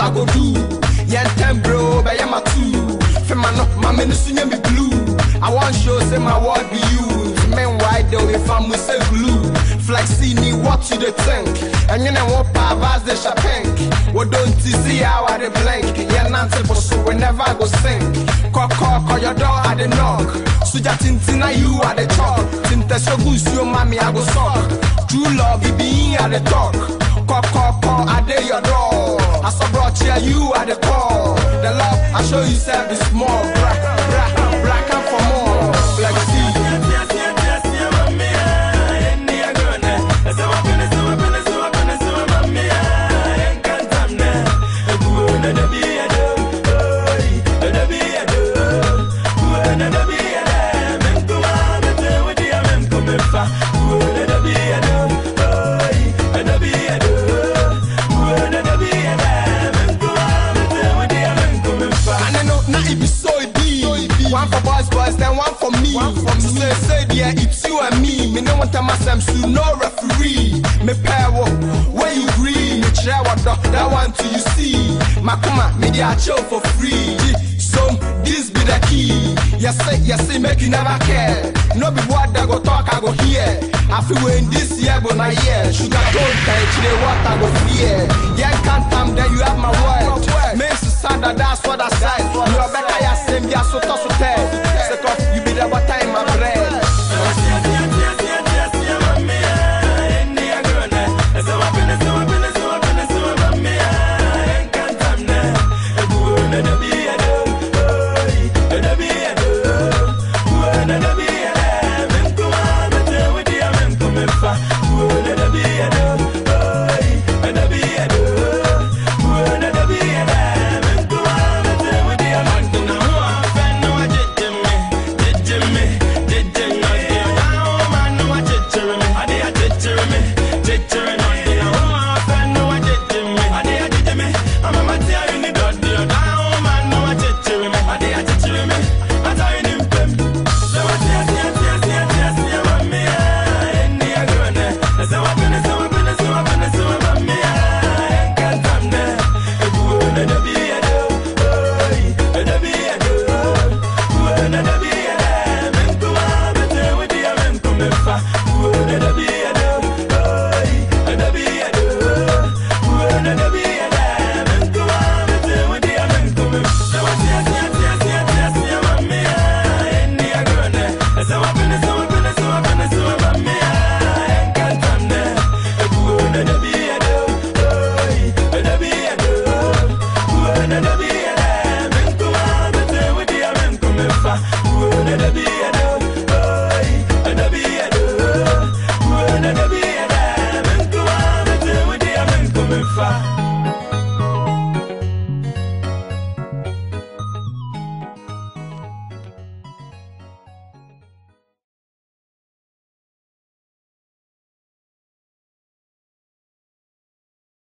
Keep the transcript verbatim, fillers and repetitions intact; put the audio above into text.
I go do. Yen ten bro, but I'm a two. Fema no, my ministry name be blue. I want show say my word be you. Men wide though if I'm with say glue. Flexini, what you the think? And you know what pavas the shapank. What don't you see how I the blank? Yeah, Nancy for so whenever I go sing. Call, call, call your door at the knock. Suja tintina you at the chalk. Tinta so good, you mommy I go suck. True love, it be at the talk. Call, call, call, I dare your door. I saw brought here, you at the call. The love, I show you self is small. Black, black, black and for more. Black sea. One for boys, boys, then one for me. One for me. Say, say, yeah, it's you and me. Me no want to mess them, so no referee. Me pair up, where you agree. Me try what that one to you see. Makuma, me they are chill for free. So, this be the key. Yes, say, yes, say, make you never care. No be what they go talk, I go hear. I feel when this year, but not year. Sugar don't touch the water, go fear. Yeah, can't come, then you have my word. Makes you sad, that's what I said. You are better, yeah, same, yeah, so toss. You be the butter in my bread. Another